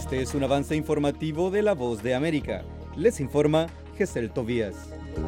Este es un avance informativo de La Voz de América. Les informa Gesel Tobías.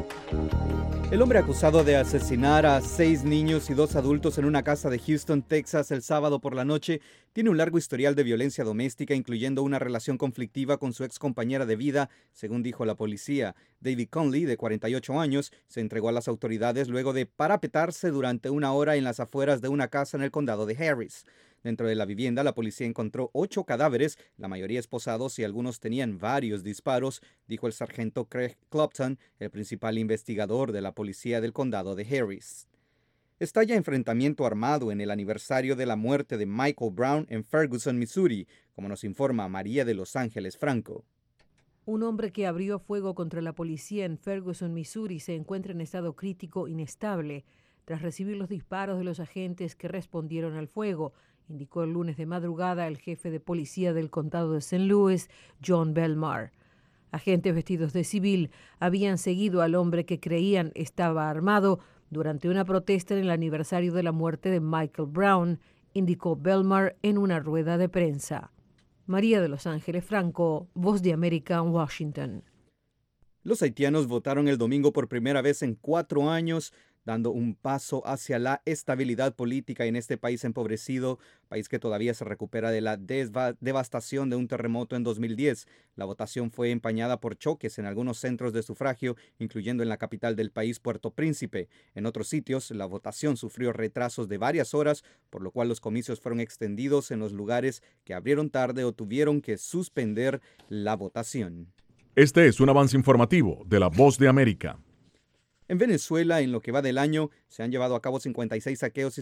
El hombre acusado de asesinar a 6 niños y 2 adultos en una casa de Houston, Texas, el sábado por la noche, tiene un largo historial de violencia doméstica, incluyendo una relación conflictiva con su ex compañera de vida, según dijo la policía. David Conley, de 48 años, se entregó a las autoridades luego de parapetarse durante una hora en las afueras de una casa en el condado de Harris. Dentro de la vivienda, la policía encontró 8 cadáveres, la mayoría esposados y algunos tenían varios disparos, dijo el sargento Craig Clopton, el principal investigador de la policía del condado de Harris. Estalla enfrentamiento armado en el aniversario de la muerte de Michael Brown en Ferguson, Missouri, como nos informa María de Los Ángeles Franco. Un hombre que abrió fuego contra la policía en Ferguson, Missouri, se encuentra en estado crítico inestable tras recibir los disparos de los agentes que respondieron al fuego, indicó el lunes de madrugada el jefe de policía del condado de St. Louis, John Belmar. Agentes vestidos de civil habían seguido al hombre que creían estaba armado durante una protesta en el aniversario de la muerte de Michael Brown, indicó Belmar en una rueda de prensa. María de Los Ángeles Franco, Voz de América, Washington. Los haitianos votaron el domingo por primera vez en 4 años, dando un paso hacia la estabilidad política en este país empobrecido, país que todavía se recupera de la devastación de un terremoto en 2010. La votación fue empañada por choques en algunos centros de sufragio, incluyendo en la capital del país, Puerto Príncipe. En otros sitios, la votación sufrió retrasos de varias horas, por lo cual los comicios fueron extendidos en los lugares que abrieron tarde o tuvieron que suspender la votación. Este es un avance informativo de La Voz de América. En Venezuela, en lo que va del año, se han llevado a cabo 56 saqueos y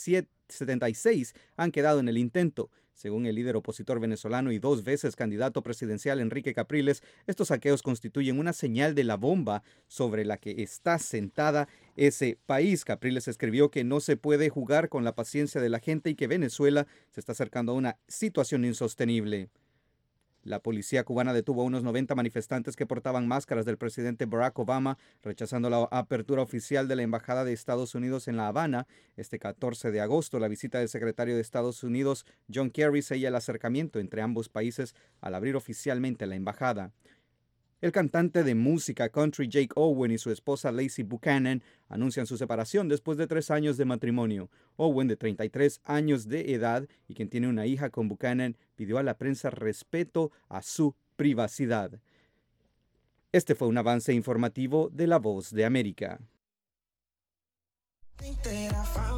76 han quedado en el intento. Según el líder opositor venezolano y 2 veces candidato presidencial Enrique Capriles, estos saqueos constituyen una señal de la bomba sobre la que está sentada ese país. Capriles escribió que no se puede jugar con la paciencia de la gente y que Venezuela se está acercando a una situación insostenible. La policía cubana detuvo a unos 90 manifestantes que portaban máscaras del presidente Barack Obama, rechazando la apertura oficial de la Embajada de Estados Unidos en La Habana. Este 14 de agosto, la visita del secretario de Estados Unidos, John Kerry, sella el acercamiento entre ambos países al abrir oficialmente la embajada. El cantante de música country Jake Owen y su esposa Lacey Buchanan anuncian su separación después de 3 años de matrimonio. Owen, de 33 años de edad y quien tiene una hija con Buchanan, pidió a la prensa respeto a su privacidad. Este fue un avance informativo de La Voz de América.